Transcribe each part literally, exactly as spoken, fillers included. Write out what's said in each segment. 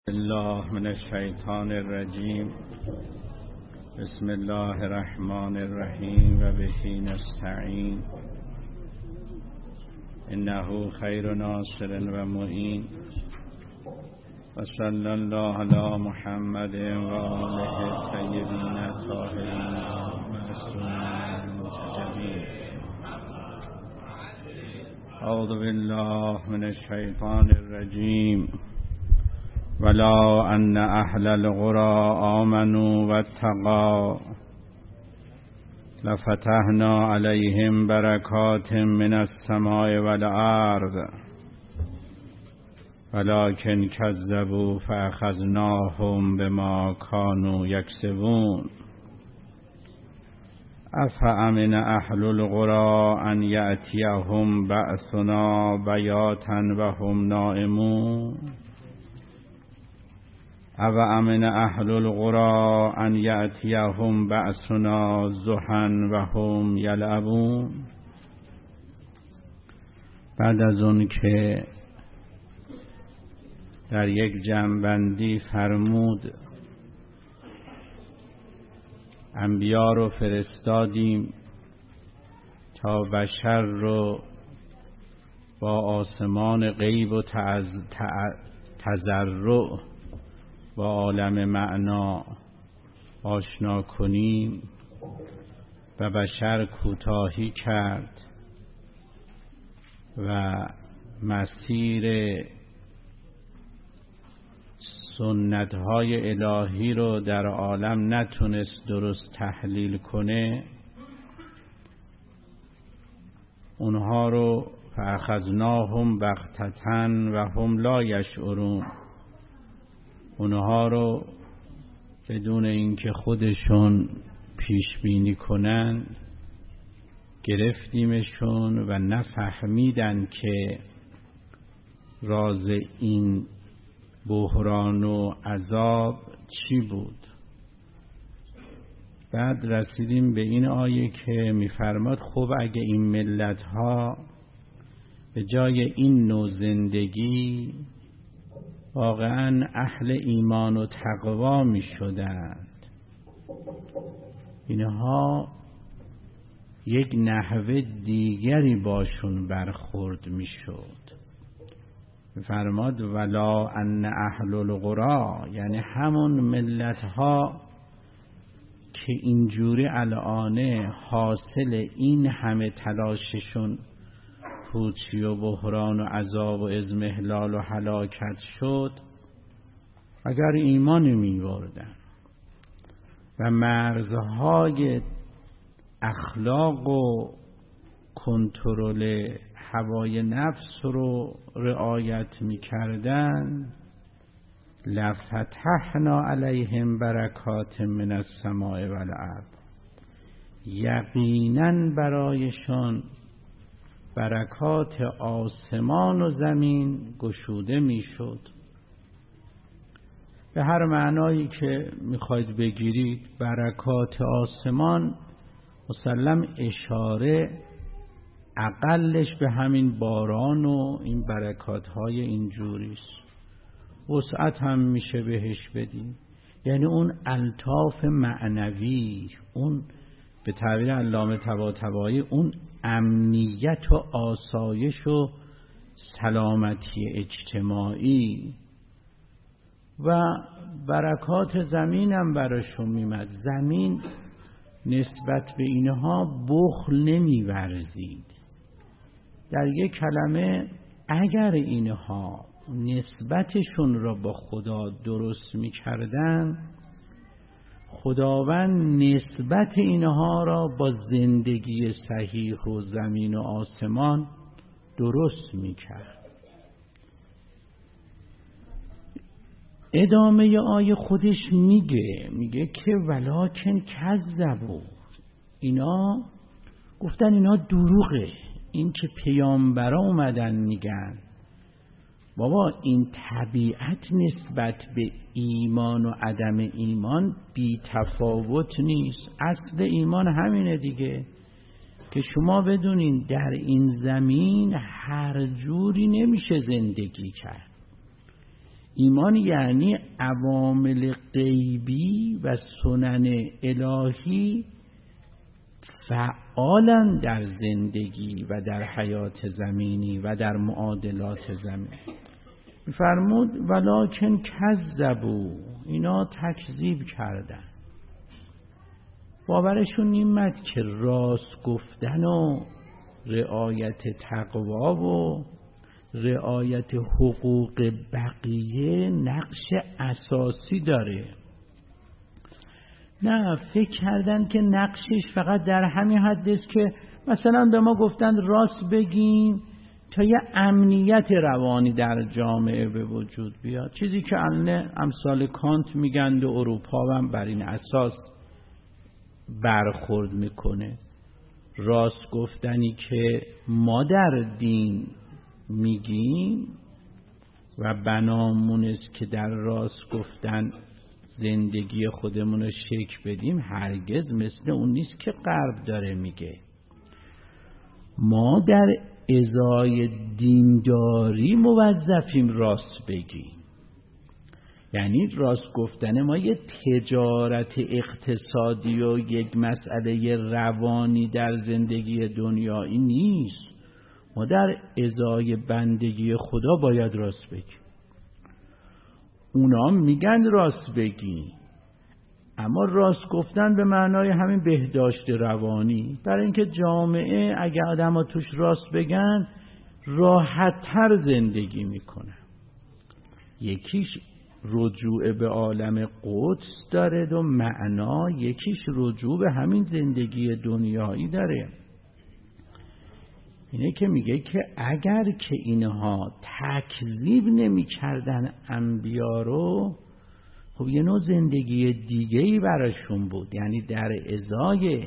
الله من الشیطان الرجیم. بسم الله الرحمن الرحیم و به نستعین. انه خیر ناصر و معین. و صلی الله علی محمد و آله الطیبین الطاهرین المعصومین المنتجبین. اعوذ بالله من الشیطان الرجیم. ولا ان اهل القرى آمنوا واتقوا لفتحنا عليهم بركات من السماء والارض ولكن كذبوا فاخذناهم بما كانوا يكسبون. افامن اهل القرى ان يأتيهم بأسنا بياتا وهم نائمون. او امن اهل القرى ان یأتیهم بأسنا ضحی و هم یلعبون. بعد از اون که در یک جمع‌بندی فرمود انبیا رو فرستادیم تا بشر رو با آسمان غیب و تضرع با عالم معنا آشنا کنیم و بشر کوتاهی کرد و مسیر سنت‌های الهی رو در عالم نتونست درست تحلیل کنه. اونها رو فاخذناهم بغتة و هم لا یشعرون. اونها رو بدون اینکه خودشون پیش بینی کنن گرفتیمشون و نفهمیدن که راز این بحران و عذاب چی بود. بعد رسیدیم به این آیه که میفرماد خب اگه این ملت ها به جای این نوع زندگی واقعا اهل ایمان و تقوا می شدند، اینها یک نحوه دیگری باشون برخورد می شد. فرماد ولا ان اهل القرى، یعنی همون ملت ها که اینجوری الان حاصل این همه تلاششون پوچی و بحران و عذاب و اضمحلال و هلاکت شد، اگر ایمان می‌آوردن و مرزهای اخلاق و کنترل هوای نفس رو رعایت می‌کردن، لفتحنا علیهم برکات من السماء والارض، یقیناً برایشان برکات آسمان و زمین گشوده میشد. به هر معنایی که میخواید بگیرید، برکات آسمان مسلم اشاره اقلش به همین باران و این برکات های اینجوریست. وسعت هم میشه بهش بدیم، یعنی اون الطاف معنوی، اون به تعبیر علامه طباطبایی اون امنیت و آسایش و سلامتی اجتماعی و برکات زمین هم براشون میمد. زمین نسبت به اینها بخل نمیورزید. در یک کلمه اگر اینها نسبتشون را با خدا درست میکردن، خداوند نسبت اینها را با زندگی صحیح و زمین و آسمان درست میکرد. ادامه آیه خودش میگه میگه که ولکن کذبوا، اینا گفتن اینا دروغه، این که پیامبرا اومدن میگن بابا این طبیعت نسبت به ایمان و عدم ایمان بی تفاوت نیست. اصل ایمان همینه دیگه که شما بدونین در این زمین هر جوری نمیشه زندگی کرد. ایمان یعنی عوامل غیبی و سنن الهی فعالن در زندگی و در حیات زمینی و در معادلات زمین. می‌فرمود ولکن کذبوا، اینا تکذیب کردن. باورشون نیامد که راست گفتن و رعایت تقوا و رعایت حقوق بقیه نقش اساسی داره. نه، فکر کردن که نقشش فقط در همین حد است که مثلا به ما گفتن راست بگیم تا یه امنیت روانی در جامعه به وجود بیاد، چیزی که الان امثال کانت میگند و اروپا هم بر این اساس برخورد میکنه. راست گفتنی که ما در دین میگیم و بنامون است که در راست گفتن زندگی خودمون رو شکل بدیم، هرگز مثل اون نیست که غرب داره میگه. ما در ازای دینداری موظفیم راست بگیم. یعنی راست گفتن ما یه تجارت اقتصادی و یک مسئله روانی در زندگی دنیایی نیست. ما در ازای بندگی خدا باید راست بگیم. اونا میگن راست بگیم، اما راست گفتن به معنای همین بهداشت روانی، برای اینکه جامعه اگه آدم ها توش راست بگن راحت تر زندگی میکنن. یکیش رجوع به عالم قدس داره و معنا، یکیش رجوع به همین زندگی دنیایی داره. اینه که میگه که اگر که اینها تکذیب نمی کردن انبیا رو، خب یه نوع زندگی دیگه‌ای براشون بود، یعنی در ازای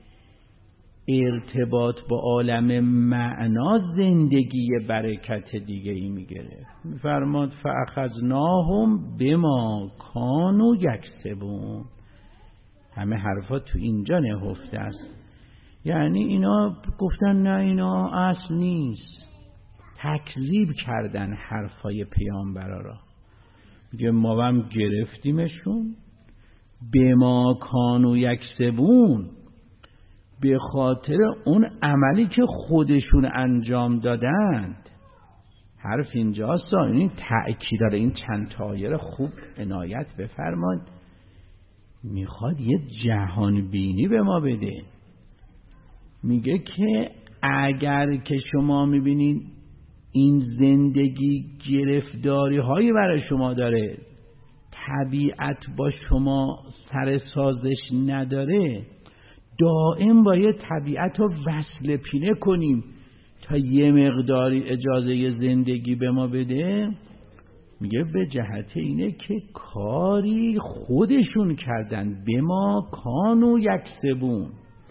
ارتباط با عالم معنا زندگی برکت دیگه‌ای میگرفت. میفرماد فاخذناهم بما کانوا یکسبون. همه حرفا تو اینجا نهفته است. یعنی اینا گفتن نه اینا اصل نیست، تکذیب کردن حرفای پیامبرا را. میگه ما هم گرفتیمشون بما کانوا یکسبون، به خاطر اون عملی که خودشون انجام دادند. حرف اینجاست، این تأکید داره. این چند تا آیه خوب عنایت بفرماد. میخواد یه جهان بینی به ما بده. میگه که اگر که شما میبینید این زندگی گرفتاری هایی برای شما داره، طبیعت با شما سر سازش نداره، دائم باید طبیعت رو وصل پینه کنیم تا یه مقداری اجازه زندگی به ما بده. میگه به جهت اینه که کاری خودشون کردن، به ما کانوا یکسبون،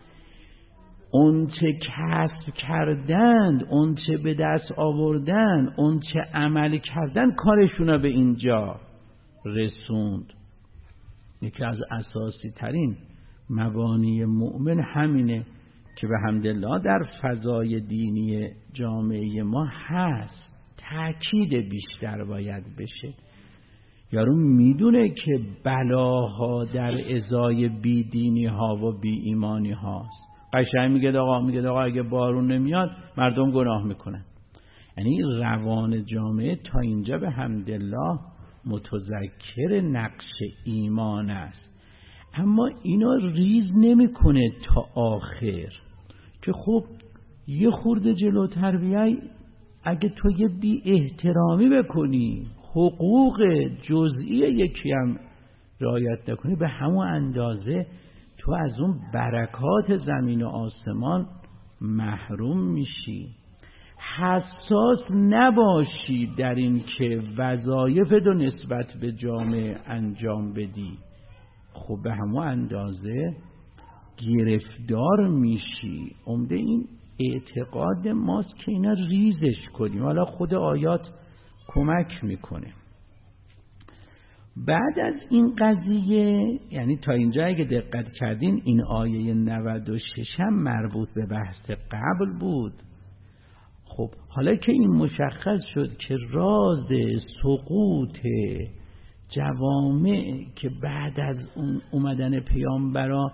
اون چه کسب کردند، اون چه به دست آوردن، اون چه عمل کردن، کارشون به اینجا رسوند. یکی از اساسی ترین مبانی مؤمن همینه که به حمدالله در فضای دینی جامعه ما هست. تأکید بیشتر باید بشه. یارو میدونه که بلاها در ازای بی دینی ها و بی ایمانی هاست. قشنگ میگه آقا میگه آقا اگه بارون نمیاد مردم گناه میکنن. یعنی روان جامعه تا اینجا به حمدالله متذکر نقش ایمان است، اما اینا ریز نمیکنه تا آخر که خب یه خورده جلوتر بیای، اگه تو یه بی احترامی بکنی، حقوق جزئی یکی هم رعایت نکنی، به همون اندازه تو از اون برکات زمین و آسمان محروم میشی. حساس نباشی در این که وظایف رو نسبت به جامعه انجام بدی، خب به همون اندازه گرفتار میشی. عمده این اعتقاد ماست که اینا ریزش کنیم. حالا خود آیات کمک میکنه. بعد از این قضیه، یعنی تا اینجا اگه دقت کردین این آیه نود و شش هم مربوط به بحث قبل بود. خب حالا که این مشخص شد که راز سقوط جوامع که بعد از اون اومدن پیامبرا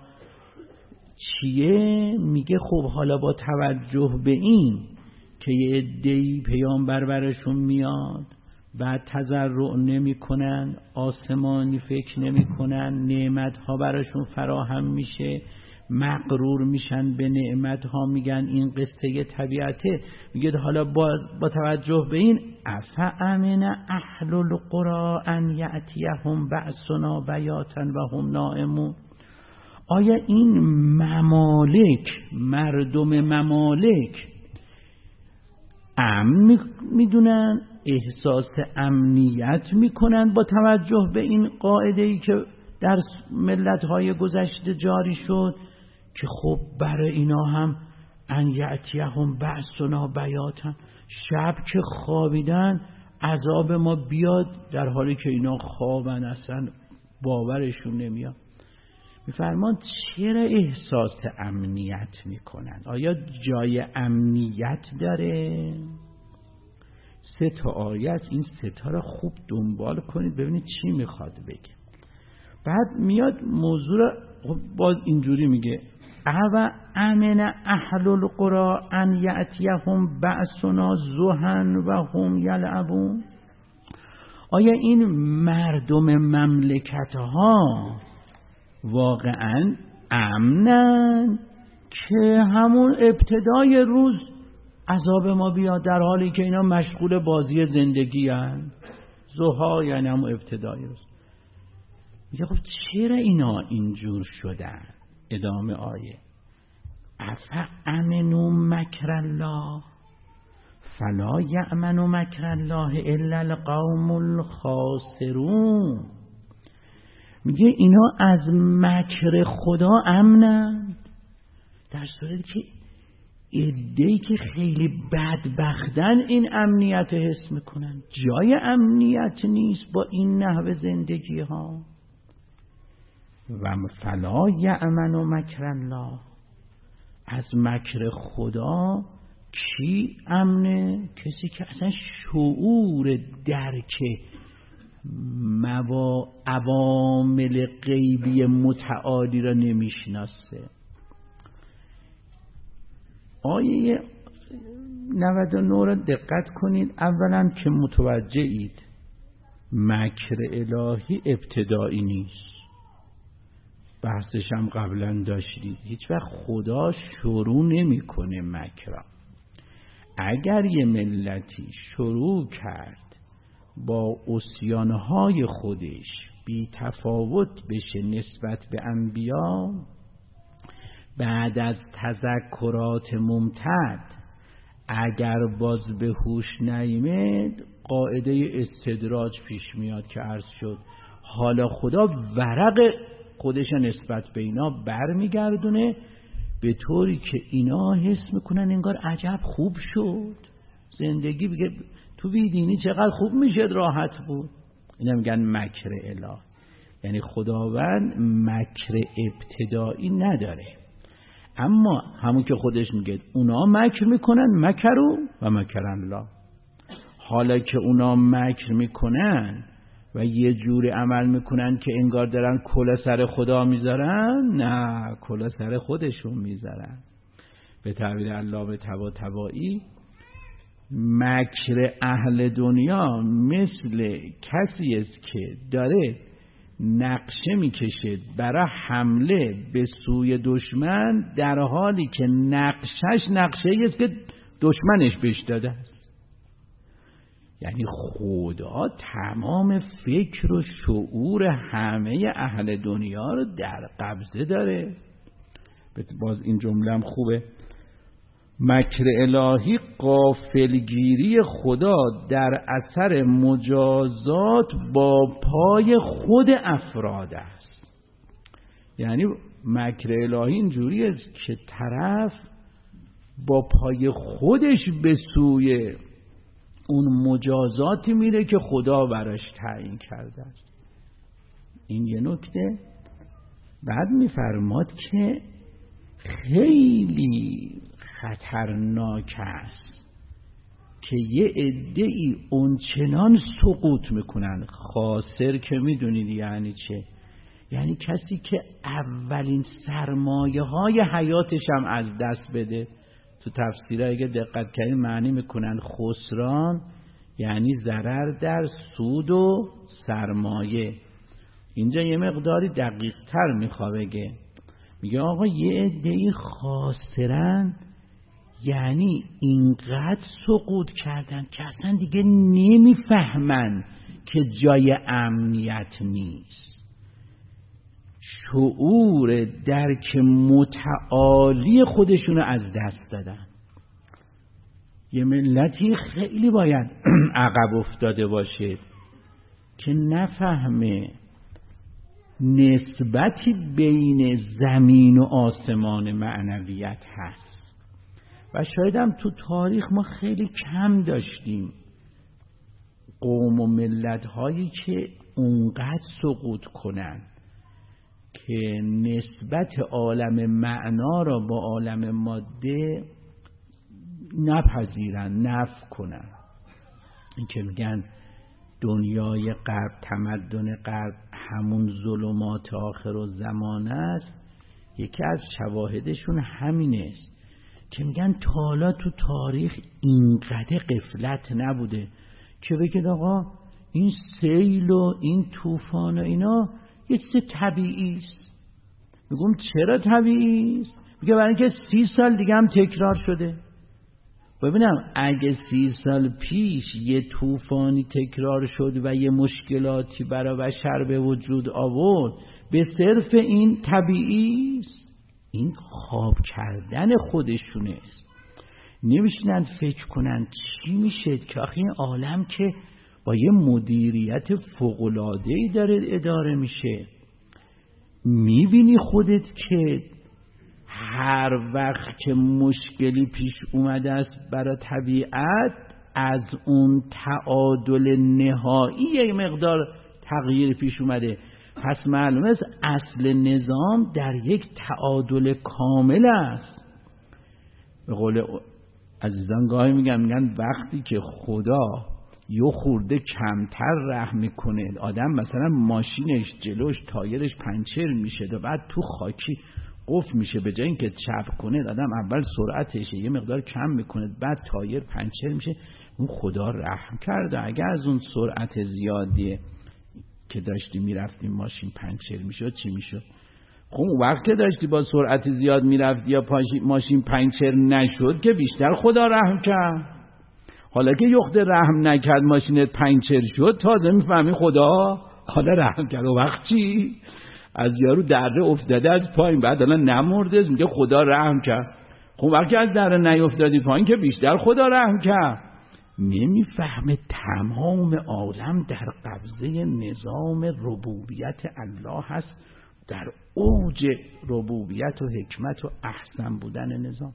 چیه، میگه خب حالا با توجه به این که یه عده‌ای پیامبر براشون میاد بعد تضرع نمی کنن، آسمانی فکر نمی کنن، نعمت ها براشون فراهم میشه، مغرور میشن به نعمت ها، میگن این قصه طبیعته. میگه حالا با, با توجه به این افامن اهل القرى ان یأتیهم بأسنا بیاتا و هم نائمون، آیا این ممالک، مردم ممالک امن میدونن، احساس امنیت میکنن با توجه به این قاعده‌ای که در ملت‌های گذشته جاری شد که خب برای اینا هم ان یأتیهم بأسنا بیاتا، شب که خوابیدن عذاب ما بیاد، در حالی که اینا خوابن اصلا باورشون نمیاد. میفرمان چرا احساس امنیت میکنن؟ آیا جای امنیت داره؟ سه تا آیت، این سه تا رو خوب دنبال کنید ببینید چی میخواد بگه. بعد میاد موضوع رو باز اینجوری میگه او امن اهل القرى ان یأتیهم بأسنا ضحی و هم یلعبون، آیا این مردم مملکت ها واقعا امنن که همون ابتدای روز عذاب ما بیاد، در حالی که اینا مشغول بازی زندگی هن؟ ضحی یعنی همون ابتدای روز. میگه خب چرا اینا اینجور شدن؟ ادامه آیه افامنوا مکر الله فلا یأمن مکر الله الا القوم الخاسرون، میگه اینا از مکر خدا امنن، در صورتی که عده‌ای که خیلی بدبختن این امنیت حس میکنن. جای امنیت نیست با این نحوه زندگی ها. و فلا یأمن مکر الله، از مکر خدا کی امنه؟ کسی که اصلا شعور درک موا عوامل غیبی متعالی را نمیشناسه. آیه نود و نه را دقت کنید. اولا که متوجه اید مکر الهی ابتدایی نیست، بحثش هم قبلا داشتید. هیچ وقت خدا شروع نمیکنه مکر. اگر یه ملتی شروع کرد با عصیانهای خودش بی تفاوت بشه نسبت به انبیا، بعد از تذکرات ممتد اگر باز به هوش نیامد قاعده استدراج پیش میاد که عرض شد. حالا خدا ورق خودش نسبت به اینا برمیگردونه به طوری که اینا حس میکنن انگار عجب خوب شد زندگی، بگه تو بیدینی چقدر خوب میشه راحت بود. اینا میگن مکر اله، یعنی خداوند مکر ابتدایی نداره. اما همون که خودش میگه اونا مکر میکنن، مکروا و مکر الله. حالا که اونا مکر میکنن و یه جوری عمل میکنن که انگار دارن کله سر خدا میذارن، نه، کله سر خودشون میذارن. به تعبیر علامه طباطبایی مکر اهل دنیا مثل کسی است که داره نقشه میکشه برای حمله به سوی دشمن، در حالی که نقشش نقشه است که دشمنش بهش داده است. یعنی خدا تمام فکر و شعور همه اهل دنیا رو در قبضه داره. باز این جمله هم خوبه. مکر الهی غافلگیری خدا در اثر مجازات با پای خود افراد است. یعنی مکر الهی اینجوری است که طرف با پای خودش به سوی اون مجازاتی میره که خدا براش تعیین کرده است. این یه نکته. بعد میفرماد که خیلی خطرناک است که یه عده‌ای اونچنان سقوط میکنن. خاسر که میدونید یعنی چه؟ یعنی کسی که اولین سرمایه های حیاتش هم از دست بده. تو تفسیرها اگه دقت کنید معنی میکنن خسران یعنی ضرر در سود و سرمایه. اینجا یه مقداری دقیق تر میخواه بگه، میگه آقا یه عده‌ای خاسرن یعنی اینقدر سقوط کردن که اصلا دیگه نمیفهمن که جای امنیت نیست. شعور درک متعالی خودشونو از دست دادن. یه ملتی خیلی باید عقب افتاده باشه که نفهمه نسبتی بین زمین و آسمان معنویت هست. و شاید هم تو تاریخ ما خیلی کم داشتیم قوم و ملت هایی که اونقدر سقوط کنن که نسبت عالم معنا را با عالم ماده نپذیرن، نفی کنن. این که میگن دنیای غرب، تمدن غرب همون ظلمات آخر و زمان است، یکی از شواهدشون همین است که میگن تا حالا تو تاریخ اینقدر غفلت نبوده که بگید آقا این سیل و این طوفان و اینا یه چیز طبیعی است. میگم چرا طبیعی است؟ میگه برای اینکه سی سال دیگه هم تکرار شده. ببینم اگه سی سال پیش یه طوفانی تکرار شد و یه مشکلاتی برای بشر به وجود آورد، به صرف این طبیعی است؟ این خواب کردن خودشونه است. نمیشنن فکر کنن چی میشه که آخه این عالم که با یه مدیریت فوق‌العاده‌ای داره اداره میشه. میبینی خودت که هر وقت که مشکلی پیش اومده است برای طبیعت، از اون تعادل نهایی یه مقدار تغییر پیش اومده. پس معلومه است اصل نظام در یک تعادل کامل است. به قول عزیزان گاهی میگن میگن وقتی که خدا یه خورده کمتر رحم میکنه، آدم مثلا ماشینش جلوش تایرش پنچر میشه و بعد تو خاکی قفل میشه، به جای اینکه چپ کنه آدم اول سرعتش یه مقدار کم میکنه بعد تایر پنچر میشه، اون خدا رحم کرده. اگر از اون سرعت زیادیه که داشتی میرفتی ماشین پنچر میشد چی میشد؟ خب وقت که داشتی با سرعت زیاد میرفتی یا ماشین پنچر نشد که بیشتر خدا رحم کرد. حالا که یخت رحم نکرد ماشینت پنچر شد تازه میفهمی خدا حالا رحم کرد. و وقت چی؟ از یارو دره افتاده از پایین بعد الان نمرده میگه خدا رحم کرد. خب وقتی از دره نیفتادی پایین که بیشتر خدا رحم کرد. نمیفهمه تمام عالم در قبضه نظام ربوبیت الله هست، در اوج ربوبیت و حکمت و احسن بودن نظام.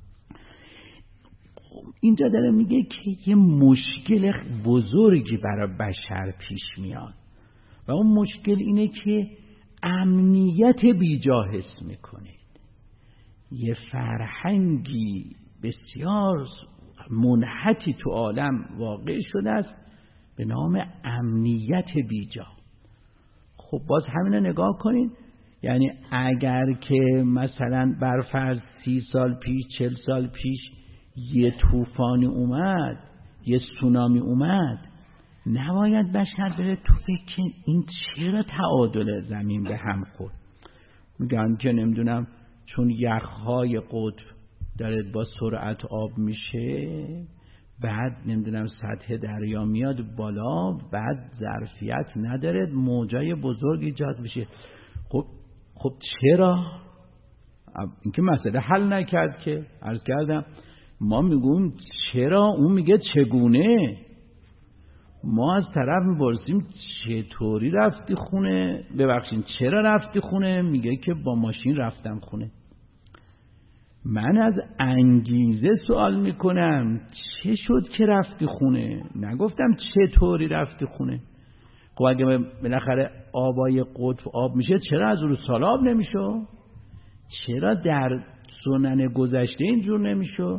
اینجا داره میگه که یه مشکل بزرگی برای بشر پیش میاد و اون مشکل اینه که امنیت بیجا حس میکنید. یه فرهنگی بسیار منحتی تو عالم واقع شده است به نام امنیت بیجا. خب باز همینو نگاه کنید، یعنی اگر که مثلا برفرض سی سال پیش چل سال پیش یه طوفانی اومد، یه سونامی اومد، نباید بشر بره تو فکر این چرا تعادل زمین به هم خورد. میگن که نمیدونم چون یخهای قطب داره با سرعت آب میشه، بعد نمیدونم سطح دریا میاد بالا، بعد ظرفیت نداره موجای بزرگ ایجاد میشه. خب خب چرا؟ این که مسئله حل نکرد که. عرض کردم ما میگیم چرا، اون میگه چگونه. ما از طرف میپرسیم چطوری رفتی خونه، ببخشید چرا رفتی خونه، میگه که با ماشین رفتم خونه. من از انگیزه سوال میکنم چه شد که رفتی خونه، نگفتم چطوری رفتی خونه. خب اگه بالاخره آبای قطب آب میشه چرا از رو سال آب نمیشه؟ چرا در سنن گذشته اینجور نمیشه؟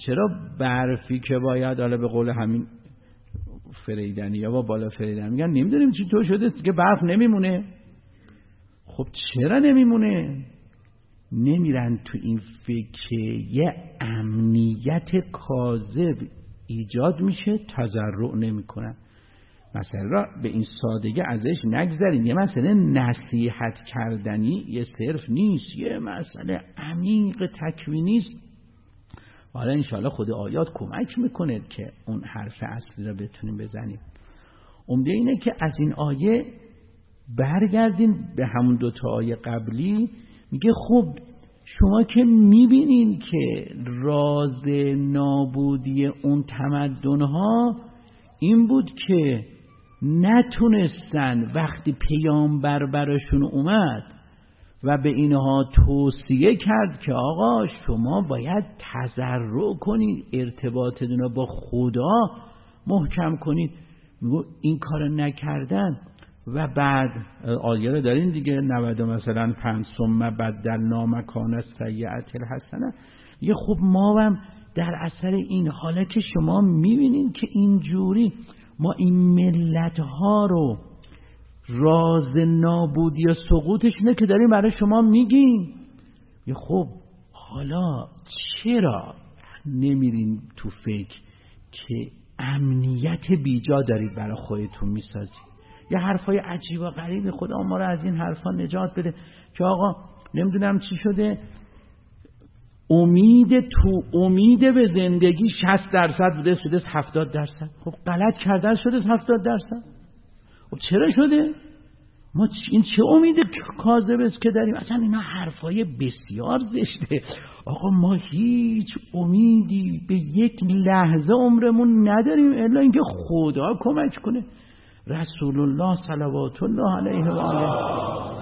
چرا برفی که باید حالا به قول همین فریدنی یا با بالا فریدنی میگن نمیدونیم چی تو شده که برف نمیمونه. خب چرا نمیمونه؟ نمیرن تو این فکر یه امنیت کاذب ایجاد میشه، تضرع نمیکنن. مثلا را به این سادگی ازش نگذاریم. یه مسئله نصیحت کردنی یه صرف نیست، یه مسئله عمیق تکوینی است. حالا انشاءالله خود آیات کمک میکنه که اون حرف اصلی را بتونیم بزنیم. عمده اینه که از این آیه برگردین به همون دوتا آیه قبلی. میگه خب شما که میبینین که راز نابودی اون تمدنها این بود که نتونستن وقتی پیامبر براشون اومد و به اینها توصیه کرد که آقا شما باید تضرع کنید، ارتباطتون رو با خدا محکم کنید، میگو این کار نکردن. و بعد آیه رو دارین دیگه نود مثلا پنج ثم بدلنا مکان السیئة الحسنه. میگه خب ما هم در اثر این حاله که شما میبینین که اینجوری ما این ملت ها رو راز نابودی و سقوطشونه که داریم برای شما میگیم. یه خب حالا چرا نمیرین تو فکر که امنیت بیجا دارید برای خودتون میسازید؟ یه حرفای عجیب و غریب. خدا ما رو از این حرفا نجات بده که آقا نمیدونم چی شده، امید تو امید به زندگی شصت درصد بوده شده هفتاد درصد. خب غلط کردن شده هفتاد درصد. خب چرا شده؟ ما این چه امید کاذب است که داریم؟ اصلا اینا حرفای بسیار زشته. آقا ما هیچ امیدی به یک لحظه عمرمون نداریم الا اینکه خدا کمک کنه. رسول الله صلوات الله علیه و آله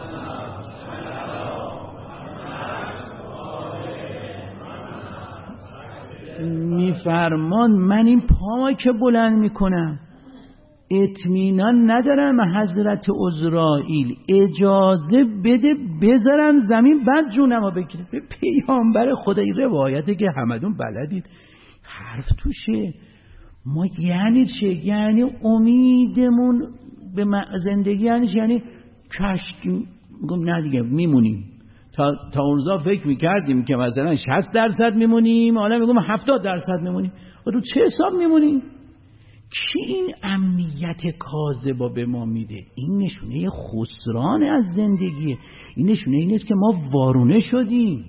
میفرمان من این پا که بلند میکنم اطمینان ندارم حضرت عزرائیل اجازه بده بذارم زمین بعد جونمو بگیره. به پیامبر خدا این روایته که همدون بلدید حرف توشه. ما یعنی چه؟ یعنی امیدمون به زندگی یعنی یعنی کشکی میگم نه دیگه میمونیم. تا تا اونجا فکر میکردیم که مثلا شصت درصد میمونیم، حالا میگم هفتاد درصد میمونیم. و تو چه حساب میمونیم؟ کی این امنیت کاذبا به ما میده؟ این نشونه خسران از زندگیه. این نشونه این است که ما وارونه شدیم.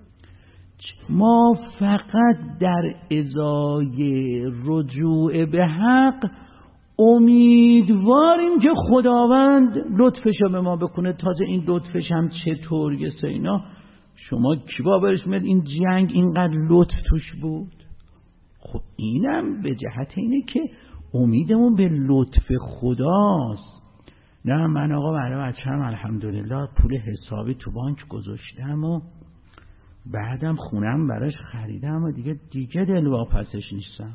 ما فقط در ازای رجوع به حق امیدواریم که خداوند لطفشو به ما بکنه. تازه این لطفش هم چطور یه سینا شما کی باورش میاد این جنگ اینقدر لطف توش بود؟ خب اینم به جهت اینه که امیدمون به لطف خداست. نه من آقا برای بچه‌م الحمدلله پول حسابی تو بانک گذاشتم و بعدم خونم براش خریدم و دیگه دیگه دلواپسش نیستم.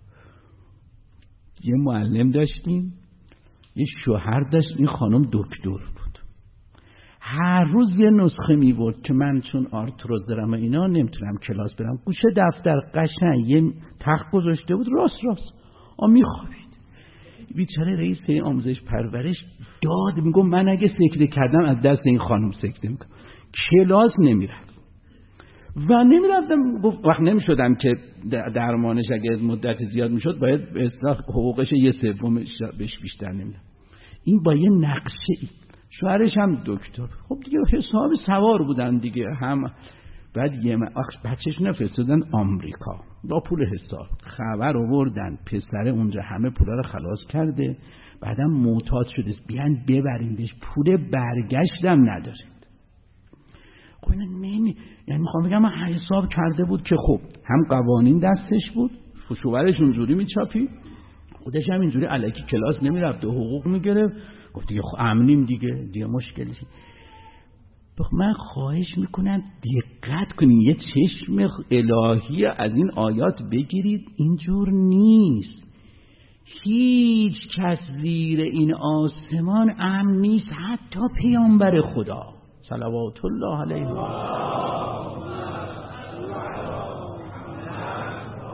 یه معلم داشتیم، یه شوهر داشت، این خانم دکتر بود. هر روز یه نسخه می‌برد که من چون آرتروز دارم و اینا نمیتونم کلاس برم، گوشه دفتر قشنگ یه تخت گذاشته بود راست راست آ میخوابید. بیچاره رئیس آموزش پرورش داد میگم من اگه سکته کردم از دست این خانم سکته میکنم. کلاس نمیرم و نمیرفتم. گفت وقت نمیشدم که درمانش اگه مدت زیاد میشد باید به اصطلاح حقوقش یه سومش بهش بیشتر نمیدم. این با یه نقشه ای. شوهرش هم دکتر. خب دیگه حساب سوار بودن دیگه هم. بعد یه بچه‌ش نفرستادن آمریکا با پول حساب. خبر آوردن پسر اونجا همه پولا رو خلاص کرده، بعدم معتاد شده بیان ببریندش، پول برگشتم نداره. خب اینا نمی یعنی میخوام بگم من حساب کرده بود که خب هم قوانین دستش بود، شوهرش اونجوری میچاپید، خودش هم اینجوری الکی کلاس نمیرفت و حقوق میگرفت. گفت دیگه خب امنیم دیگه دیگه مشکلی. من خواهش میکنم دقت کنید، یه چشم الهی از این آیات بگیرید. اینجور نیست. هیچ کس زیر این آسمان امن نیست، حتی پیامبر خدا صلوات الله علیه و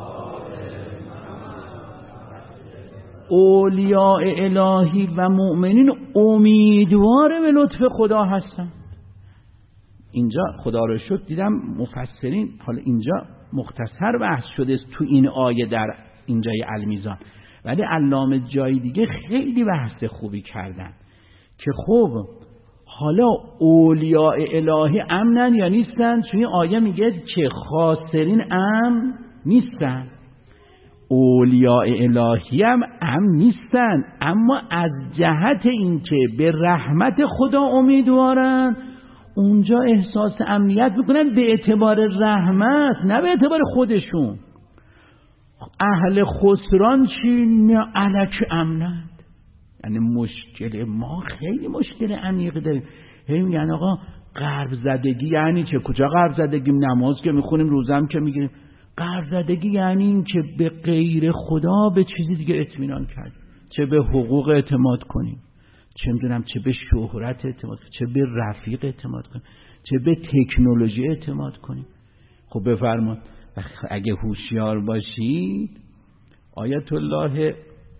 اولیاء الهی و مؤمنین امیدوار به لطف خدا هستن. اینجا خدا رو شکر دیدم مفسرین حالا اینجا مختصر بحث شده تو این آیه در اینجای المیزان، ولی علامه جای دیگه خیلی بحث خوبی کردن که خب حالا اولیاء الهی امنن یا نیستن؟ چون این آیه میگه که خاسرین امن نیستن. اولیاء الهی هم امن نیستن، اما از جهت اینکه به رحمت خدا امیدوارن اونجا احساس امنیت میکنن به اعتبار رحمت، نه به اعتبار خودشون. اهل خسران چی؟ نه الک امنند. یعنی مشکل ما خیلی مشکل عمیق داریم. هی میگن آقا غرب زدگی یعنی چه؟ کجا غرب زدگی؟ نماز که میخونیم، روزم که میگیریم. غرب زدگی یعنی این که به غیر خدا به چیزی دیگه اطمینان کرد، چه به حقوق اعتماد کنیم، چه میدونم چه به شهرت اعتماد کنیم، چه به رفیق اعتماد کنیم، چه به تکنولوژی اعتماد کنیم. خب بفرمایید اگه هوشیار باشید، آیت الله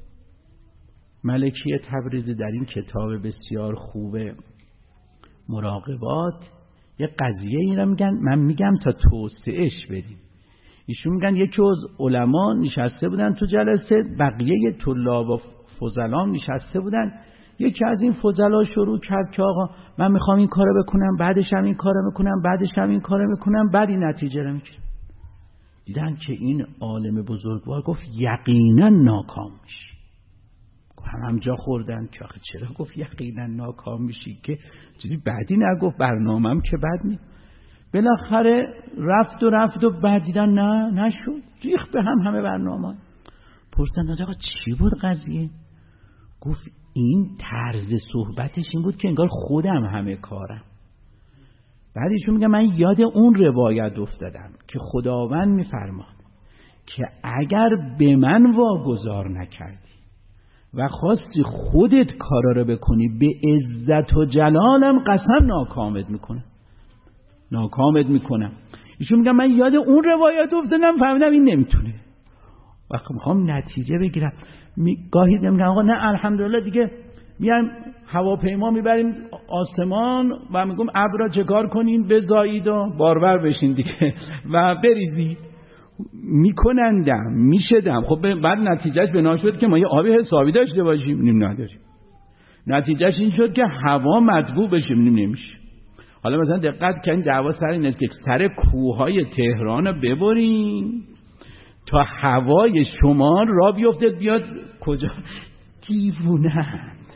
ملکی تبریزی در این کتاب بسیار خوب مراقبات یه قضیه این رو میگن، من میگم تا توسعهش بدیم. ایشون میگن یکی از علما نشسته بودن تو جلسه، بقیه طلاب و فضلا نشسته بودن. یکی از این فضلا شروع کرد که آقا من میخوام این کارو بکنم، بعدش هم این کارو میکنم، بعدش هم این کارو میکنم، بعد این نتیجه رو میگیرم. دیدن که این عالم بزرگوار گفت یقینا ناکام میشی. هم همجا خوردن که آخه چرا گفت یقینا ناکام میشی، که چیزی بعدی نگفت، برنامه‌ام که بد نیست. بالاخره رفت و رفت و بعد دیدن نه نشد، ریخت به هم همه برنامه. پرسیدن آقا چی بود قضیه؟ گفت این طرز صحبتش این بود که انگار خودم همه کارم. بعد ایشون میگه من یاد اون روایت افتادم که خداوند میفرماد که اگر به من واگذار نکردی و خواستی خودت کارا رو بکنی، به عزت و جلالم قسم ناکامت میکنم ناکامت میکنم. ایشون میگه من یاد اون روایت افتادم، فهمیدم این نمیتونه. وقتی میخوام نتیجه بگیرم می... گاهی میگم آقا نه الحمدلله دیگه میایم هواپیما میبریم آسمان و میگم ابرا چه کار کنین، بزایید و بارور بشین دیگه و بریزید. میکنندم میشدم. خب بعد نتیجهش بنا شد که ما یه آبی حسابی داشته باشیم، نیم نداریم. نتیجهش این شد که هوا مطبوع بشیم، نیم نمیشه. حالا مثلا دقت کنید دعوا سر این است که سر کوههای تهران رو ببرین تا هوای شما را بیفته بیاد کجا؟ دیوونه.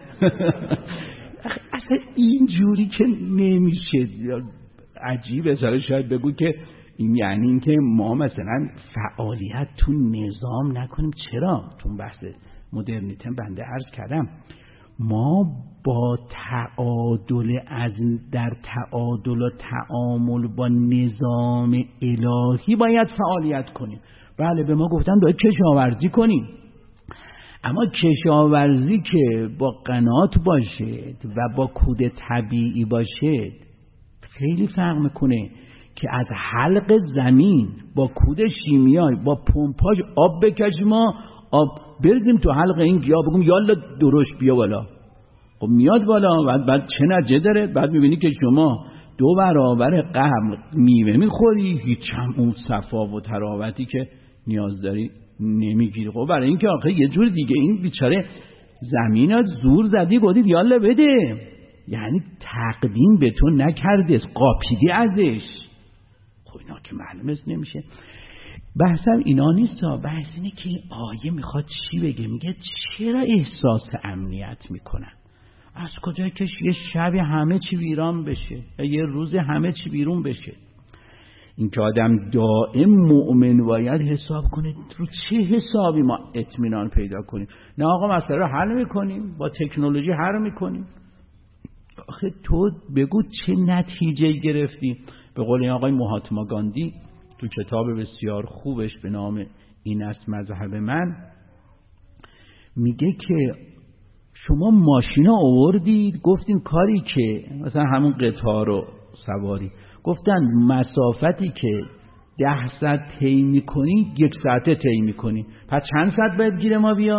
اصلا اینجوری که نمیشه. عجیبه. سر شاید بگو که این یعنی این که ما مثلا فعالیت تو نظام نکنیم. چرا؟ تو بحث مدرنیته بنده عرض کردم ما با تعادل از در تعادل و تعامل با نظام الهی باید فعالیت کنیم. بله به ما گفتن باید کشاورزی کنیم، اما کشاورزی که با قنات باشد و با کود طبیعی باشد خیلی فرق میکنه که از حلق زمین با کود شیمیایی با پمپاژ آب بکشیم، ما آب بریزیم تو حلق این گیاه بگم یالا درشت بیا بالا. خب میاد بالا. بعد بعد چه نتیجه داره؟ بعد میبینی که شما دو برابر قبل میوه میخوری، هیچ هم اون صفا و تراوتی که نیاز داری نمیگیری. خب برای اینکه آخه یه جور دیگه این بیچاره زمینت زور زدی گفتید یالا بده، یعنی تقدیم به تو نکرده، قاپیدی ازش. خب اینا که معلومه نمیشه. بحثم اینا نیست. بحث اینه که این آیه میخواد چی بگه. میگه چرا احساس امنیت میکنن؟ از کجا که یه شب همه چی ویران بشه یا یه روز همه چی بیرون بشه؟ این که آدم دائم مؤمن باید حساب کنه رو چه حسابی ما اطمینان پیدا کنیم. نه آقا مسئله رو حل میکنیم، با تکنولوژی حل میکنیم. آخه تو بگو چه نتیجه گرفتی؟ به قول آقای مهاتما گاندی تو کتاب بسیار خوبش به نام این است مذهب من، میگه که شما ماشینا آوردید گفتین کاری که مثلا همون قطار و سواری گفتن مسافتی که ده ساعت طی می‌کنی یک ساعته طی می‌کنی، پس چند ساعت باید گیر ما بیا؟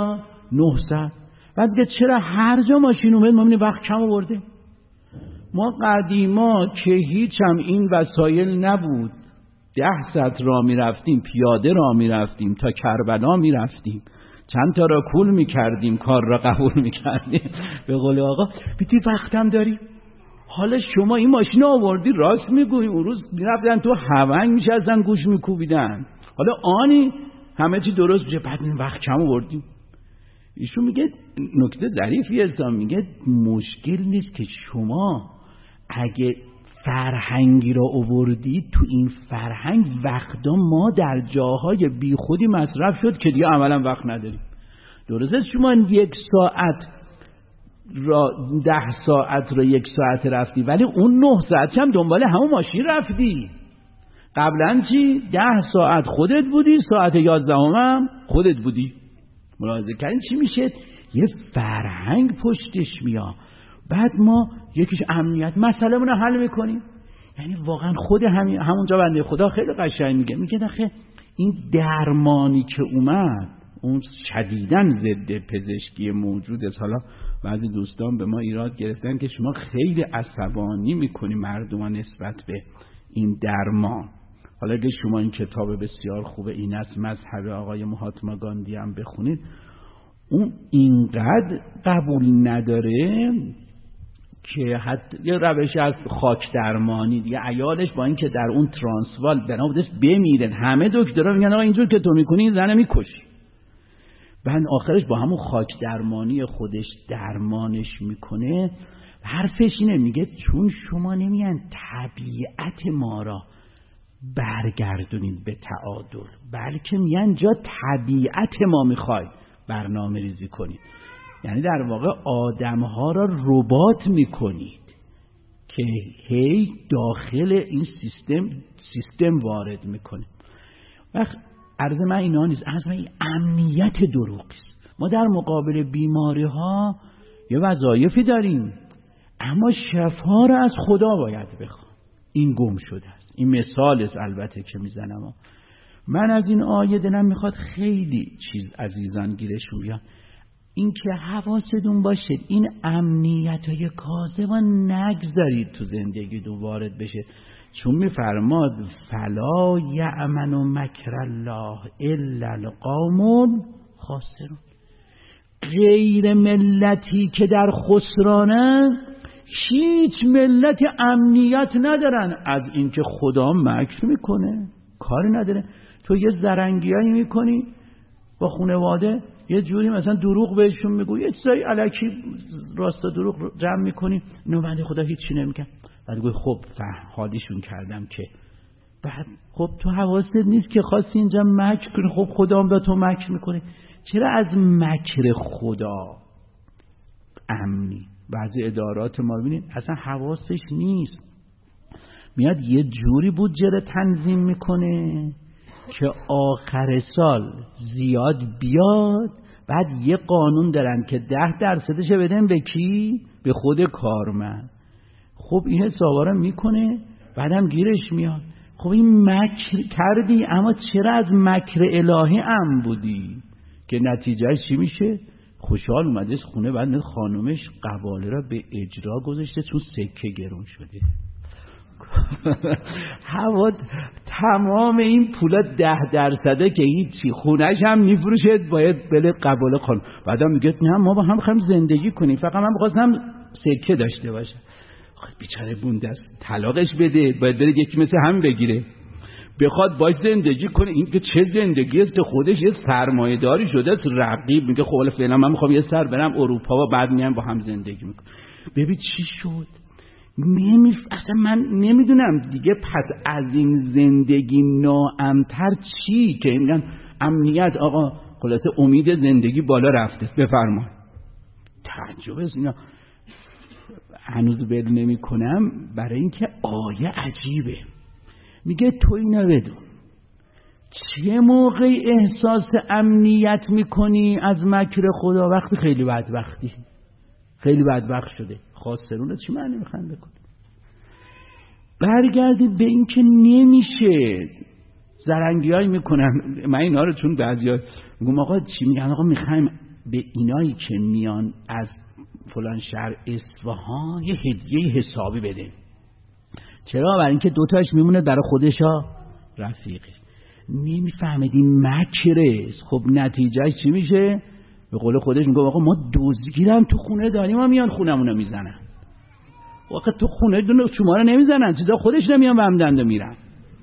نهصد. بعد دیگه چرا هر جا ماشین اومد ما می‌بینیم وقت کم آورده؟ ما قدیما که هیچ هم این وسایل نبود، ده ساعت راه میرفتیم، پیاده راه میرفتیم، تا کربلا میرفتیم، چند تا را کول میکردیم، کار را قبول میکردیم. به قول آقا بیتی وقتم داری. حالا شما این ماشین آوردی، راست میگوی، اون روز میرفتن تو هونگ میشستن گوش میکوبیدن، حالا آنی همه چی درست میشه، بعد این وقت کم آوردیم. ایشون میگه نکته ظریفی هست، میگه مشکل نیست که شما اگه فرهنگی را آوردی، تو این فرهنگ وقتا ما در جاهای بی خودی مصرف شد که دیگه عملا وقت نداریم. درسته شما یک ساعت را ده ساعت را یک ساعت رفتی، ولی اون نه ساعت هم دنبال همون ماشین رفتی. قبلا چی؟ ده ساعت خودت بودی، ساعت یازدهم هم خودت بودی. ملاحظه کردین چی میشه؟ یه فرهنگ پشتش میاد. بعد ما یکیش امنیت مسئله رو حل میکنیم. یعنی واقعا خود همین همونجا بنده خدا خیلی قشنگ میگه، میگه داخل این درمانی که اومد اون شدیداً ضد پزشکی موجود است. حالا بعضی دوستان به ما ایراد گرفتن که شما خیلی عصبانی میکنی مردم نسبت به این درمان. حالا اگه شما این کتاب بسیار خوبه این است مذهب آقای مهاتما گاندی هم بخونید، اون اینقدر قبول نداره که حتی یه روش از خاک درمانی دیگه عیالش با این که در اون ترانسوال بنابودش بمیرن، همه دکترها میگن آقا اینجور که تو میکنی این زنه میکشی. بعد آخرش با همون خاک درمانی خودش درمانش میکنه. حرفش اینه، میگه چون شما نمیان طبیعت ما را برگردونید به تعادل، بلکه میان جا طبیعت ما میخواید برنامه ریزی کنید. یعنی در واقع آدمها را ربات میکنید که هی داخل این سیستم سیستم وارد میکنه. وقت عرض من اینا نیست، عرض من این امنیت دروغ است. ما در مقابل بیماری ها یه وظایفی داریم، اما شفا را از خدا باید بخوام. این گم شده است. این مثال است البته که میزنم. من از این آیه دلم میخواد خیلی چیز عزیزان گیرشون بیان. این که حواستون باشه این امنیت های کاذب نگذارید تو زندگی دو وارد بشه، چون میفرماد فلا یأمن مکر الله الا القوم الخاسرون. غیر ملتی که در خسرانن هیچ ملت امنیت ندارن از اینکه خدا مکر میکنه، کاری نداره. تو یه زرنگیایی میکنی با خانواده، یه جوری مثلا دروغ بهشون میگو، یه چیزای الکی راستا دروغ جمع میکنی، اینو بنده خدا هیچی نمیگن. بعد گوی خب فهم حالیشون کردم که بعد خب تو حواست نیست که خواستی اینجا مکر کنی، خب خدا هم به تو مکر میکنه. چرا از مکر خدا امنی؟ بعضی ادارات ما ببینید اصلا حواسش نیست، میاد یه جوری بودجه رو تنظیم میکنه که آخر سال زیاد بیاد، بعد یه قانون دارن که ده درصدش بدن به کی؟ به خود کارمند. خب این حسابا رو میکنه، بعدم گیرش میاد. خب این مکر کردی، اما چرا از مکر الهی ام بودی؟ که نتیجهش چی میشه؟ خوشحال اومده خونه، بعد خانومش قواله را به اجرا گذاشته چون سکه گرون شده. هوا تمام این پولا ده درصده که هیچی، خونهش هم میفروشه باید بله قباله خانم. بعدم میگه نه ما با هم میخوایم زندگی کنیم، فقط من میخواستم سکه داشته باشه. خب بیچاره بونده است، طلاقش بده، باید بره یکی مثل هم بگیره بخواد باش زندگی کنه. این که چه زندگی است که خودش یه سرمایه داری شده است، رقیب میگه خب حالا فعلا من میخوام یه سر برم اروپا و بعد میام با هم زندگی میکنم. ببین چی شد. نمی اصلا من نمیدونم دیگه پس از این زندگی ناامن‌تر چی که میگن امنیت. آقا خلاصه امید زندگی بالا رفته. بفرما. تعجب است اینا هنوز بل نمی کنم، برای اینکه آیه عجیبه. میگه تو اینو بدون چه موقع احساس امنیت میکنی از مکر خدا؟ وقتی خیلی بدبختی، خیلی بدبخت شده. خاسرون چی معنی میخوان بکن؟ برگردید به این که نمیشه. زرنگی هایی میکنن، من اینا رو چون بعضی ها میگم آقا چی میگن، آقا میخوایم به اینایی که میان از فلان شهر اصفهان یه هدیه حسابی بده. چرا؟ برای اینکه دوتاش میمونه برای خودش ها رفیقش. نمیفهمیدیم مکره. خب نتیجهش چی میشه؟ به قول خودش میگه آقا ما دزدگیرم تو خونه داریم، ما میان خونمونو میزنن. واقعا تو خونه دونه شما رو نمیزنن، چیزا خودش نمیان و همدنده میرن.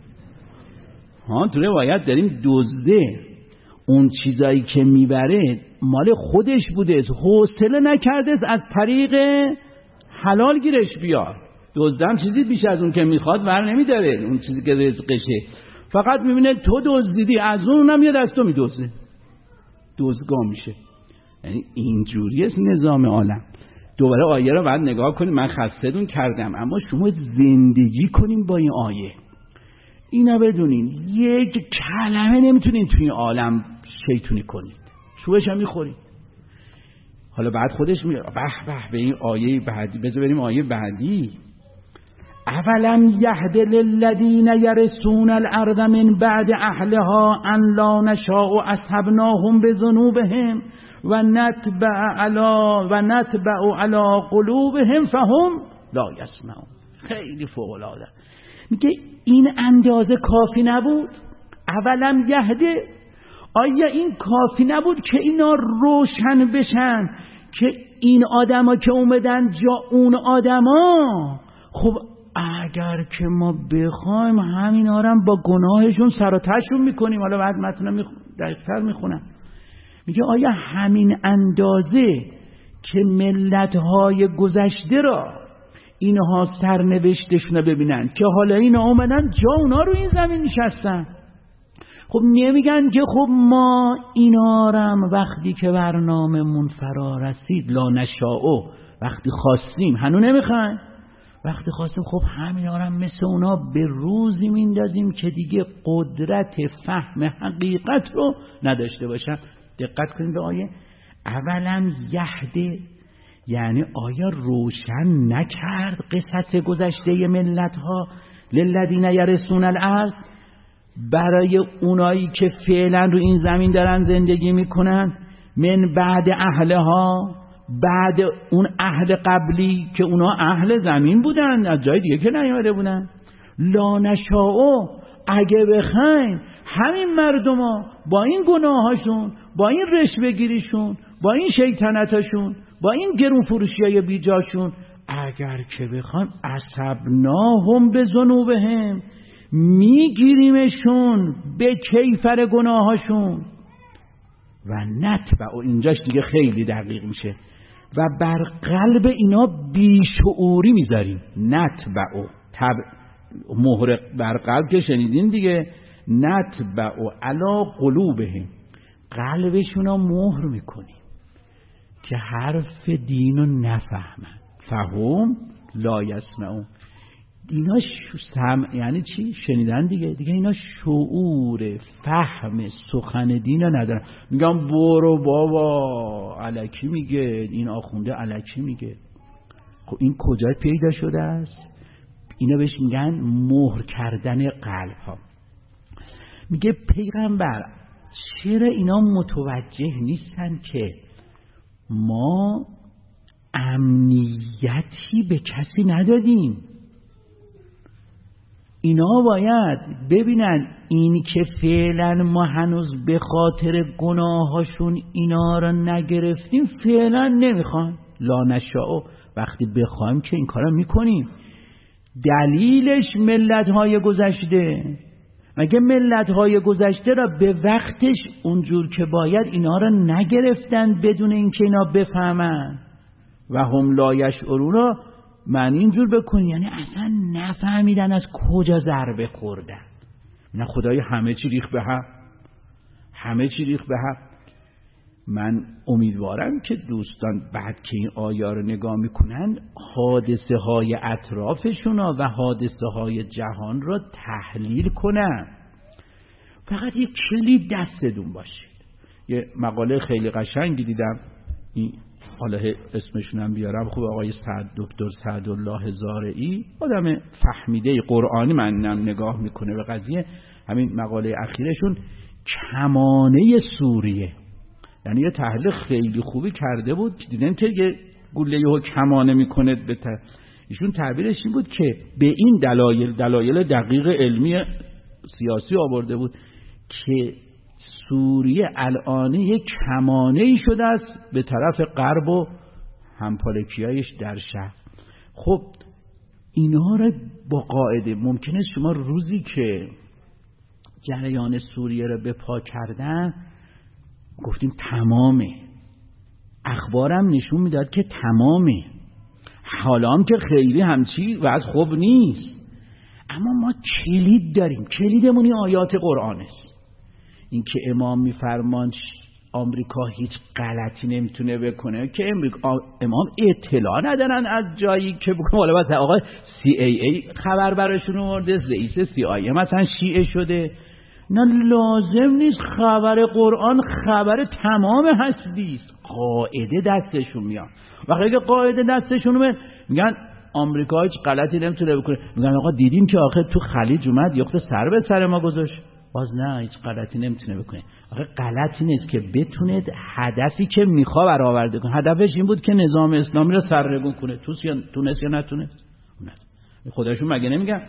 ها تو روایت داریم دزده اون چیزایی که میبره مال خودش بوده، حوصله نکرده از طریق حلال گیرش بیار. دزدم چیزی بیش از اون که میخواد ور نمیداره، اون چیزی که رزقشه. فقط میبینه تو دزدیدی، از اونم یه دستو میدزده، دزدگاه میشه. یعنی اینجوریه نظام عالم. دوباره آیه رو بعد نگاه کنیم. من خسته‌تون کردم اما شما زندگی کنیم با این آیه. اینا بدونین یک کلمه نمیتونین توی این عالم شیطونی کنید، شوهش هم میخورید. حالا بعد خودش میگه به به به این آیه بعدی. بذار بریم آیه بعدی. اولم یهد للذین یرثون الارض من بعد اهلها ان لا نشاء اصحبناهم بذنوبهم و نتبع علی و نتبع علی قلوبهم فهم لا یسمعون. خیلی فوق العاده. میگه این اندازه کافی نبود؟ اولم یهده، آیا این کافی نبود که اینا روشن بشن که این آدما که اومدن جا اون آدما، خب اگر که ما بخوایم همینا رو با گناهشون سر و تهشون میکنیم. حالا بعد متن میخ... دقیق‌تر میخونم. میگه آیا همین اندازه که ملت‌های گذشته را اینها سرنوشتشون رو ببینن که حالا اینا اومدن جا اونا رو این زمین نشستن، خب نمیگن که خب ما اینا رم وقتی که برنامه‌مون فرا رسید لا نشاء، وقتی خواستیم هنو نمیخوایم، وقتی خواستیم خب همینا رم مثل اونا به روزی میندازیم که دیگه قدرت فهم حقیقت رو نداشته باشن. دقت کنید به آیه. اولم یهده، یعنی آیا روشن نکرد قصص گذشته ملت ها للذین یرثون الارض، برای اونایی که فعلا رو این زمین دارن زندگی میکنن، من بعد اهلها، بعد اون اهل قبلی که اونا اهل زمین بودن، از جای دیگه که نیامده بودن. لا نشاء، اگه بخواین همین مردما با این گناهاشون، با این رشوه گیریشون، با این شیطنتاشون، با این گرون فروشی های بیجاشون، اگر که بخوایم اصبناهم به ذنوبهم، میگیریمشون به کیفر گناهاشون. و نتبع، و اینجاش دیگه خیلی دقیق میشه، و بر قلب اینا بیشعوری میذاریم. نتبع تب مهر بر قلب که شنیدین دیگه. نتبع علی قلوبهم، قلبشونا مهر میکنیم که حرف دینو نفهمن. فهم لا یسمعون. اینا سمع یعنی چی؟ شنیدن دیگه. دیگه اینا شعور فهم سخن دینو ندارن. میگم برو بابا الکی میگه، این آخونده الکی میگه. خب این کجا پیدا شده است؟ اینا بهش میگن مهر کردن قلب ها. میگه پیغمبر چرا اینا متوجه نیستن که ما امنیتی به کسی ندادیم؟ اینا باید ببینن این که فعلا ما هنوز به خاطر گناهاشون اینا را نگرفتیم، فعلا نمیخوان. لا نشاء، وقتی بخوایم که این کارا میکنیم. دلیلش ملت‌های گذشته. مگه ملت‌های گذشته را به وقتش اونجور که باید اینا را نگرفتن بدون اینکه اینا بفهمن؟ و هم لا یشعرون، معنی اینجور بکنی یعنی اصلا نفهمیدن از کجا ضربه خوردن. نه خدای همه چی ریخ به هم، همه چی ریخ به هم. من امیدوارم که دوستان بعد که این آیه رو نگاه میکنن حادثه های اطرافشون و حادثه های جهان رو تحلیل کنن. فقط یک کلید دستتون باشید. یه مقاله خیلی قشنگی دیدم، این حالا اسمشون هم بیارم، خوب آقای سعد، دکتر سعدالله زارعی، آدم فهمیده قرآنی، منم نگاه میکنه به قضیه. همین مقاله اخیرشون کمانه سوریه، یعنی یه تحلیل خیلی خوبی کرده بود که دیدن که یه گله یهو کمانه میکنه به ت... ایشون تعبیرش این بود که به این دلایل دلایل دقیق علمی سیاسی آورده بود که سوریه الان یک کمانه ای شده است به طرف غرب و همپالکیایش در شرق. خب اینها را با قاعده ممکنه شما روزی که جریان سوریه را به پا کردن گفتیم تمامه، اخبارم نشون میداد که تمامه، حالا هم که خیلی همچی وضع خوب نیست، اما ما کلید داریم، کلیدمون این آیات قرآن است. این که امام میفرمان آمریکا هیچ غلطی نمیتونه بکنه که امریکا امام اطلاع ندارن از جایی که بکنه. حالا مثلا آقا سی ای ای خبر براشون آورده، رئیس سی آی ای مثلا شیعه شده، نه لازم نیست. خبر قرآن خبر تمام هستی است، قاعده دستشون میاد. وقتی که قاعده دستشون میاد میگن آمریکا هیچ غلطی نمیتونه بکنه، میگن آقا دیدیم که آخه تو خلیج اومد یخت سر به سر ما گذاشت، باز نه هیچ غلطی نمیتونه بکنه. آخه غلطی نیست که بتونه هدفی که میخواد برآورده کنه. هدفش این بود که نظام اسلامی رو سرنگون کنه، تونست یا نتونست؟ خودشون مگه نمیگن؟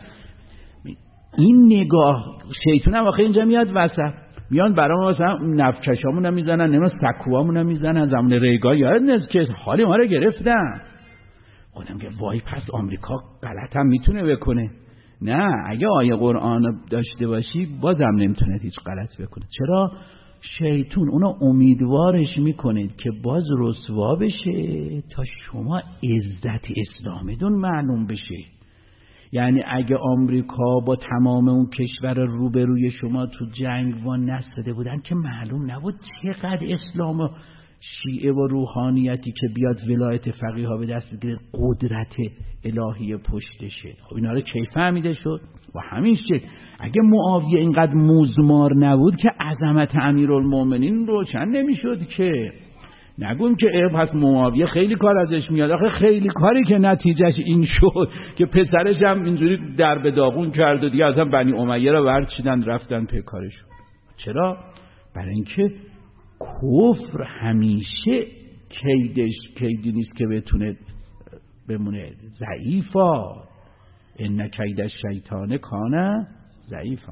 این نگاه شیطان هم آخه اینجا میاد وسط، میان برام مثلا نفکشامون هم میزنن، نمیدونم سکوامون هم میزنن. زمان ریگان یاد نیست که حالی ما رو گرفتن. خودم که وای پس آمریکا غلط هم میتونه بکنه. نه، اگه آیه قرآن داشته باشی بازم نمیتونه هیچ غلط بکنه. چرا؟ شیطان اونا امیدوارش میکنه که باز رسوا بشه تا شما عزت اسلامتون معلوم بشه. یعنی اگه آمریکا با تمام اون کشور روبروی شما تو جنگ و نستده بودن که معلوم نبود چقدر اسلام و شیعه و روحانیتی که بیاد ولایت فقیه ها به دست بگیره قدرت الهی پشتشه. خب اینا رو کی فهمیده شد؟ و همین شکل اگه معاویه اینقدر موزمار نبود که عظمت امیرالمومنین روشن نمیشد که. نگویم که ای پس معاویه خیلی کار ازش میاد. آخه خیلی کاری که نتیجهش این شد که پسرش هم اینجوری در به داغون کرد و دیگه اصلا بنی امیه رو ورچیدن رفتن پی کارشون. چرا؟ برای اینکه کفر همیشه کیدش کیدی نیست که بتونه بمونه ضعیفا. ان کید الشیطان کان ضعیفا.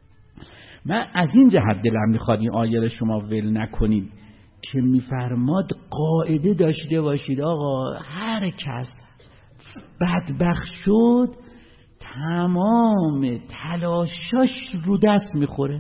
من از این جهت دلم میخواد این آیه رو شما ول نکنید که میفرماد قاعده داشته باشید آقا هر کس بدبخت شد تمام تلاشاش رو دست میخوره.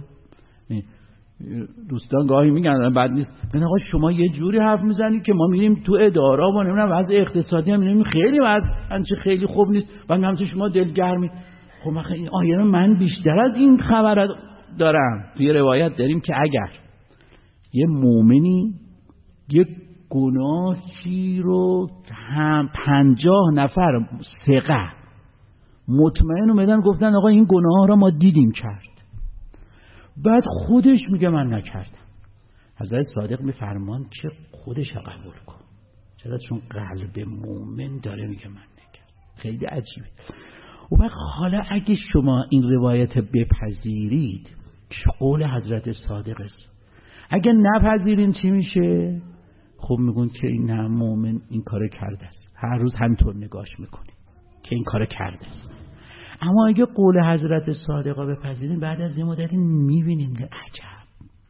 دوستان گاهی میگن بعد نیست من آقا شما یه جوری حرف میزنید که ما میریم تو اداره و نمیدونم وضع اقتصادی هم میریم خیلی وضع انچه خیلی خوب نیست و هم تو شما دلگرمی. خب من این آیه رو من بیشتر از این خبر دارم. توی روایت داریم که اگر یه مومنی یه گناهی رو هم پنجاه نفر ثقه مطمئن اومدن گفتن آقا این گناه رو ما دیدیم کرد، بعد خودش میگه من نکردم، حضرت صادق میفرمان که خودش رو قبول کن. چرا؟ چون قلب مومن داره میگه من نکردم. خیلی عجیبه. و بعد حالا اگه شما این روایت بپذیرید که قول حضرت صادق است، اگه نپذیرین چی میشه؟ خب میگون که این نه مومن این کار کرده است، هر روز همینطور نگاش میکنه که این کار کرده است. اما اگه قول حضرت صادقه بپذیرین بعد از یه مدتی میبینین که عجب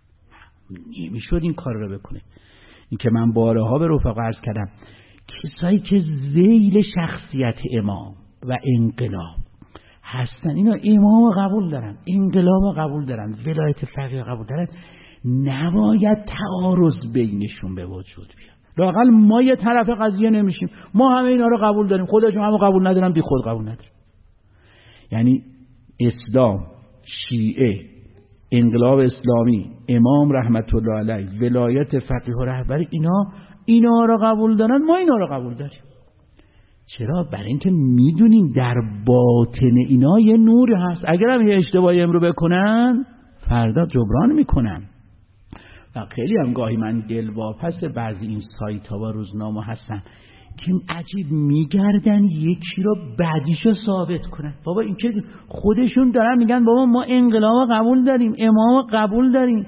نمیشد این کار رو بکنه. این که من بارها به رفقا عرض کردم کسایی که ذیل شخصیت امام و انقلاب هستن اینا امام قبول دارن، انقلاب قبول دارن، ولایت فقیه قبول دارن، نباید تعارض بینشون به وجود بیاد. لااقل ما یه طرف قضیه نمیشیم، ما همه اینا رو قبول داریم، خودشون همه قبول ندارن، بی خود قبول ندارن. یعنی اسلام، شیعه، انقلاب اسلامی، امام رحمت الله علیه، ولایت فقیه و رهبری، اینا اینا رو قبول دارن، ما اینا رو قبول داریم. چرا؟ برای اینکه میدونیم در باطن اینا یه نور هست. اگر هم یه اشتباهی امرو بکنن فردا جبران میکنن. و خیلی هم گاهی من دلواپس بعضی این سایت ها و روزنامه هستن که عجیب میگردن یکی رو بعدیشو ثابت کنن. بابا این که خودشون دارن میگن بابا ما انقلاب قبول داریم، امام قبول داریم،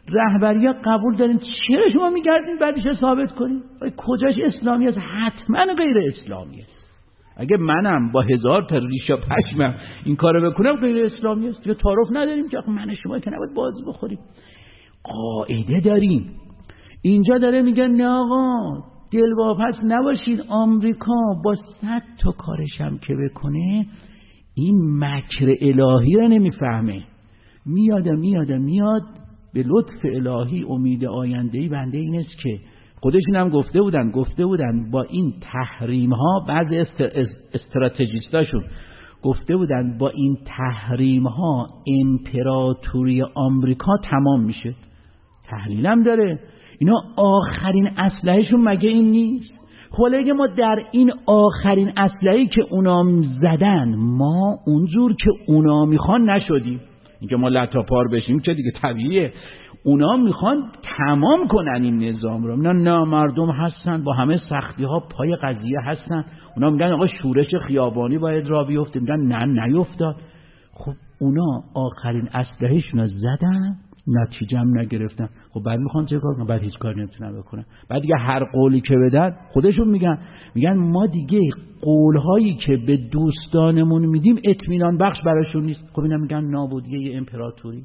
رهبری قبول دارین، چرا شما میگردین بعدش ثابت کنین؟ کجاش اسلامی است؟ حتما غیر اسلامی است. اگه منم با هزار تا ریشه پشمم این کارو بکنم غیر اسلامی است. دیگه تعارف نداریم که من شما که نباید بازی بخوریم. قاعده داریم. اینجا داره میگن نه آقا دلواپس نباشید، آمریکا با صد تا کارشم که بکنه این مکر الهی رو نمیفهمه. میاد میاد میاد به لطف الهی امید آیندهی بنده این است که خودشون هم گفته بودن گفته بودن با این تحریم ها، بعضی استراتژیستاشون گفته بودن با این تحریم ها امپراتوری آمریکا تمام میشه. تحلیل هم داره. اینا آخرین اسلحه‌شون مگه این نیست؟ حالا اگه ما در این آخرین اسلحه‌ای که اونا زدن ما اونجور که اونا میخوان نشدیم، اینکه ما لطاپار بشیم که دیگه طبیعیه. اونا میخوان تمام کنن این نظام رو. اینا نامردم هستن، با همه سختی ها پای قضیه هستن. اونا میگن آقا شورش خیابانی باید را بیفته، میگن نه نیفتاد. خب اونا آخرین اسلحه‌شون رو زدن، نتیجه هم نگرفتن. خب بعد میخوان چه کار کنن؟ بعد هیچ کاری نمیتونن بکنن. بعد دیگه هر قولی که بدن خودشون میگن میگن ما دیگه قولهایی که به دوستانمون میدیم اطمینان بخش براشون نیست. خب اینا میگن نابودی امپراتوری.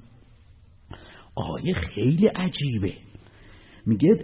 آیه خیلی عجیبه. میگه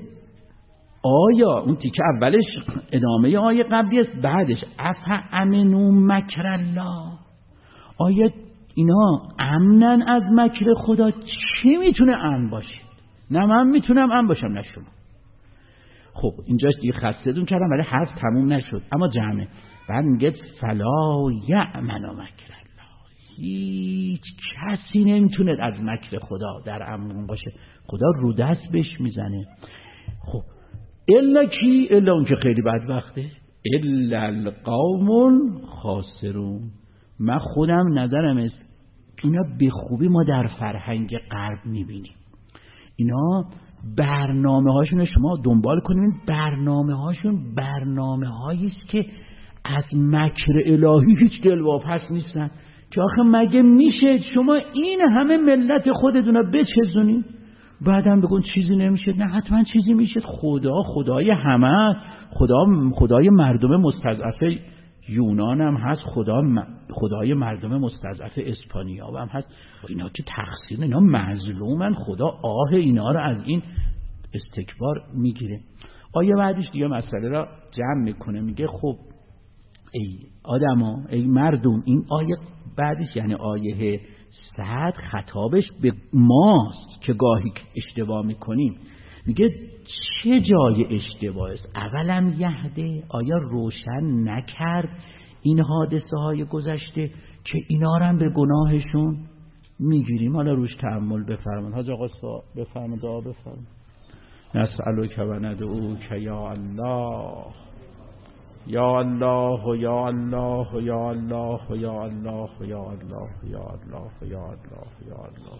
آیا اون تیکه اولش ادامه آیه قبلی است، بعدش افامنوا مکر الله. آیا اینا امنن از مکر خدا؟ چی میتونه امن باشه؟ نه من میتونم امن باشم نه شما. خب اینجاش دیگه خسته‌تون کردم ولی حرف تموم نشد، اما جمعه. بعد میگه فلا یأمن مکر الله. هیچ کسی نمیتونه از مکر خدا در امن باشه. خدا رو دست بهش میزنه. خب الا کی؟ الا اون که خیلی بدبخته. الا القوم الخاسرون. من خودم نظرم است اینا به خوبی ما در فرهنگ غرب میبینیم. اینا برنامه هاشون شما دنبال کنید، برنامه هاشون برنامه هایی است که از مکر الهی هیچ دلواپس نیستن. که آخه مگه میشه شما این همه ملت خودتون رو بچزونید بعدم بگون چیزی نمیشه؟ نه حتما چیزی میشه. خدا خدای همه، خدا خدای مردم مستضعف یونان هم هست، خدا خدای مردم مستضعف اسپانیا هم هست. اینا که تقصیر، اینا مظلومن. خدا آه اینا رو از این استکبار میگیره. آیه بعدش دیگه مسئله را جمع میکنه، میگه خب ای آدما، ای مردم. این آیه بعدش یعنی آیه صد خطابش به ماست که گاهی اشتباه میکنیم. میگه چه جای اشتباه است؟ اولم یهده، آیا روشن نکرد این حادثه های گذشته که اینا رو هم به گناهشون میگیریم؟ حالا روش تأمل بفرمایید. حاج آقا بفرمایید، دعا بفرمایید. نسألک و ندعوک یا الله یا الله یا الله یا الله یا الله یا الله یا الله یا الله یا الله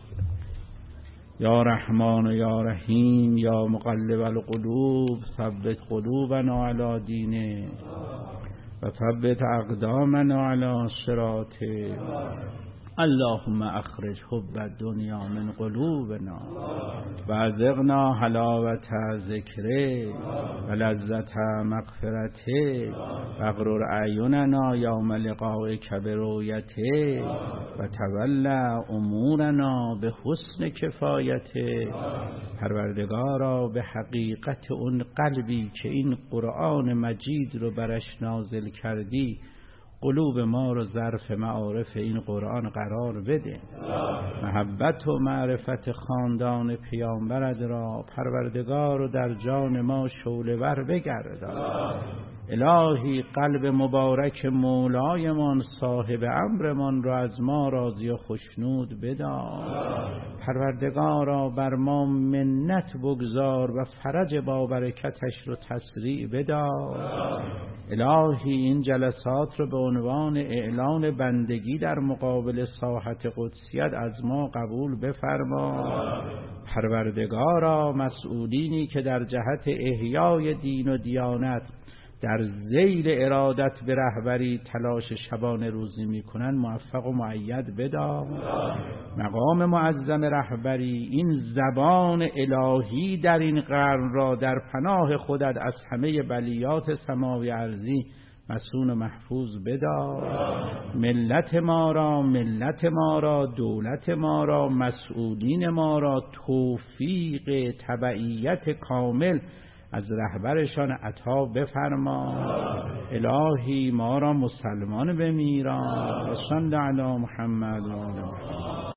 یا رحمان یا رحیم یا مقلب القلوب ثبت قلوبنا علی دینه و ثبت اقدامنا علی صراطه. اللهم اخرج حب الدنیا من قلوبنا و ازغنا حلاوت ذکره و لذت مغفرته و اغرر اعیننا یوم لقائک برؤیته و تولى امورنا به حسن کفایته. پروردگارا به حقیقت اون قلبی که این قرآن مجید رو برش نازل کردی قلوب ما رو ظرف معارف این قرآن قرار بده. محبت و معرفت خاندان پیامبرت را پروردگار رو در جان ما شعله ور بگردان. الهی قلب مبارک مولایمان صاحب امرمان را از ما راضی و خوشنود بدار. پروردگارا بر ما منت بگذار و فرج با برکتش رو تسریع بدار. الهی این جلسات رو به عنوان اعلان بندگی در مقابل ساحت قدسیت از ما قبول بفرما. پروردگارا مسئولینی که در جهت احیای دین و دیانت در ذیل ارادت به رهبری تلاش شبانه روزی میکنن موفق و مؤید بدار. مقام معظم رهبری این زبان الهی در این قرن را در پناه خودت از همه بلیات سماوی ارضی مسون و محفوظ بدار. ملت ما را، ملت ما را، دولت ما را، مسئولین ما را توفیق تبعیت کامل از رهبرشان عطا بفرما. الهی ما را مسلمان بمیران. و صلی علی محمد و آل محمد.